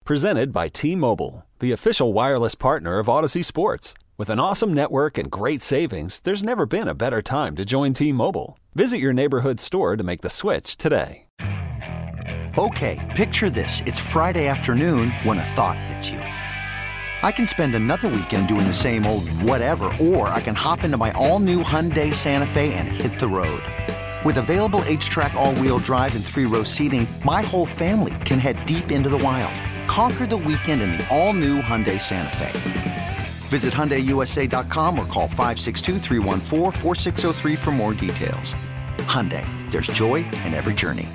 Presented by T-Mobile, the official wireless partner of Odyssey Sports. With an awesome network and great savings, there's never been a better time to join T-Mobile. Visit your neighborhood store to make the switch today. Okay, picture this. It's Friday afternoon when a thought hits you. I can spend another weekend doing the same old whatever, or I can hop into my all-new Hyundai Santa Fe and hit the road. With available H-Track all-wheel drive and 3-row seating, my whole family can head deep into the wild. Conquer the weekend in the all-new Hyundai Santa Fe. Visit HyundaiUSA.com or call 562-314-4603 for more details. Hyundai, there's joy in every journey.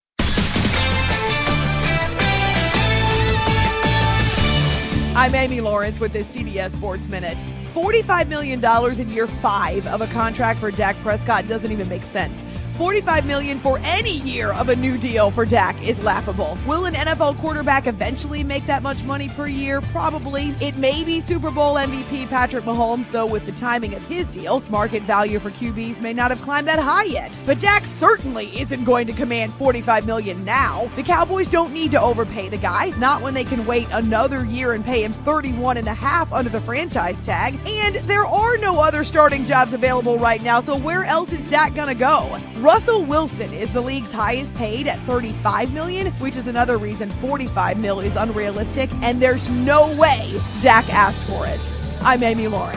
I'm Amy Lawrence with this CBS Sports Minute. $45 million in year 5 of a contract for Dak Prescott doesn't even make sense. $45 million for any year of a new deal for Dak is laughable. Will an NFL quarterback eventually make that much money per year? Probably. It may be Super Bowl MVP Patrick Mahomes, though with the timing of his deal, market value for QBs may not have climbed that high yet. But Dak certainly isn't going to command $45 million now. The Cowboys don't need to overpay the guy, not when they can wait another year and pay him $31.5 under the franchise tag. And there are no other starting jobs available right now, so where else is Dak gonna go? Russell Wilson is the league's highest paid at $35 million, which is another reason $45 million is unrealistic, and there's no way Dak asked for it. I'm Amy Lawrence.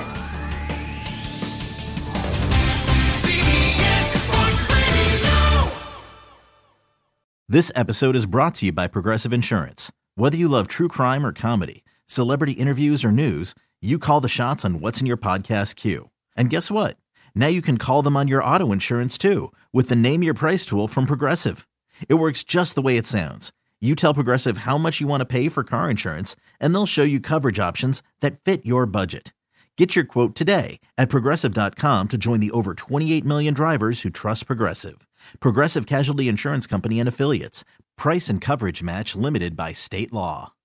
CBS Sports Radio. This episode is brought to you by Progressive Insurance. Whether you love true crime or comedy, celebrity interviews or news, you call the shots on what's in your podcast queue. And guess what? Now you can call them on your auto insurance too with the Name Your Price tool from Progressive. It works just the way it sounds. You tell Progressive how much you want to pay for car insurance, and they'll show you coverage options that fit your budget. Get your quote today at Progressive.com to join the over 28 million drivers who trust Progressive. Progressive Casualty Insurance Company and Affiliates. Price and coverage match limited by state law.